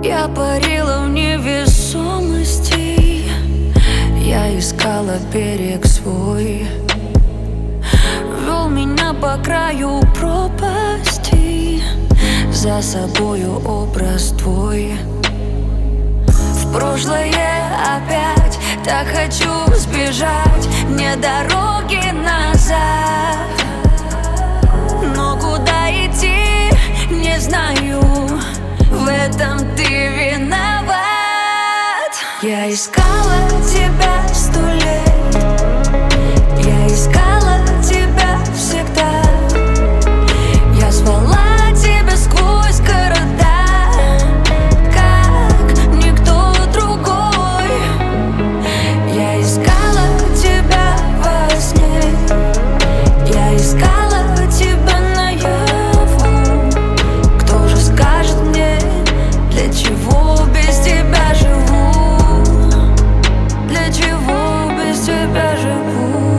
Я парила в невесомости, я искала берег свой. Вел меня по краю пропасти, за собою образ твой. В прошлое опять так хочу сбежать, мне дороги назад. Но куда идти, не знаю, в этом ты виноват. Я искала тебя 100 лет, я искала тебя всегда. Я звала тебя сквозь города, как никто другой. Я искала тебя во сне, я искала тебя наяву. Кто же скажет мне, для чего без тебя живу? Для чего без тебя живу?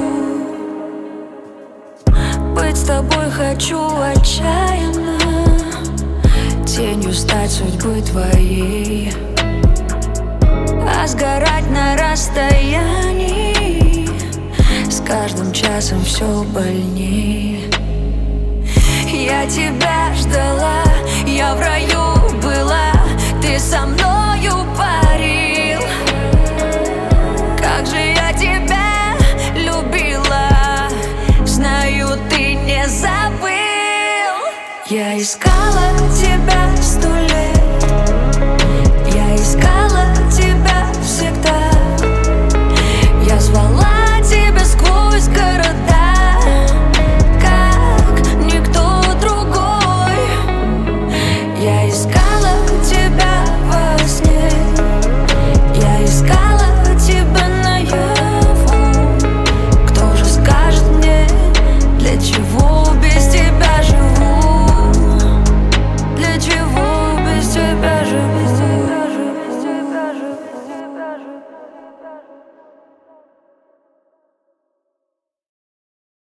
Быть с тобой хочу отчаянно, тенью стать судьбы твоей, а сгорать на расстоянии с каждым часом все больней. Я тебя ждала, я в раю была, ты со мною парил. Как же я тебя любила, знаю, ты не забыл. Я искала тебя 100 лет, я искала